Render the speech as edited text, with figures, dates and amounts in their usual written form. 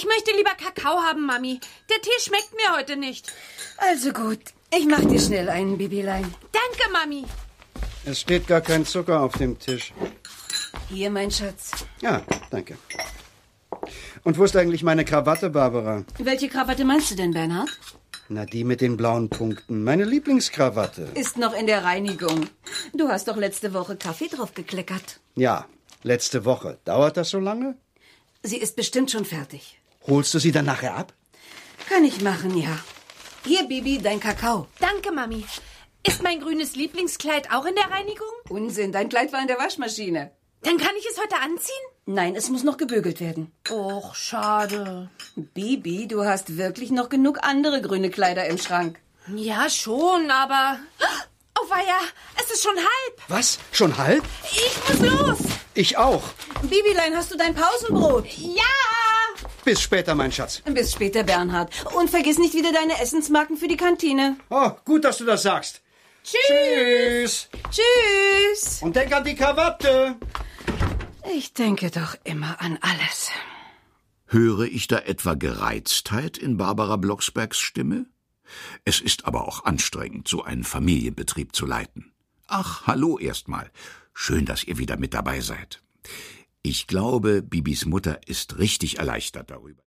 Ich möchte lieber Kakao haben, Mami. Der Tee schmeckt mir heute nicht. Also gut, ich mach dir schnell einen, Bibilein. Danke, Mami. Es steht gar kein Zucker auf dem Tisch. Hier, mein Schatz. Ja, danke. Und wo ist eigentlich meine Krawatte, Barbara? Welche Krawatte meinst du denn, Bernhard? Na, die mit den blauen Punkten. Meine Lieblingskrawatte. Ist noch in der Reinigung. Du hast doch letzte Woche Kaffee drauf gekleckert. Ja, letzte Woche. Dauert das so lange? Sie ist bestimmt schon fertig. Holst du sie dann nachher ab? Kann ich machen, ja. Hier, Bibi, dein Kakao. Danke, Mami. Ist mein grünes Lieblingskleid auch in der Reinigung? Unsinn, dein Kleid war in der Waschmaschine. Dann kann ich es heute anziehen? Nein, es muss noch gebügelt werden. Och, schade. Bibi, du hast wirklich noch genug andere grüne Kleider im Schrank. Ja, schon, aber... Oh, weia, es ist schon halb. Was? Schon halb? Ich muss los. Ich auch. Bibilein, hast du dein Pausenbrot? Ja. Bis später, mein Schatz. Bis später, Bernhard. Und vergiss nicht wieder deine Essensmarken für die Kantine. Oh, gut, dass du das sagst. Tschüss. Tschüss. Und denk an die Krawatte. Ich denke doch immer an alles. Höre ich da etwa Gereiztheit in Barbara Blocksbergs Stimme? Es ist aber auch anstrengend, so einen Familienbetrieb zu leiten. Ach, hallo erstmal. Schön, dass ihr wieder mit dabei seid. Ich glaube, Bibis Mutter ist richtig erleichtert darüber.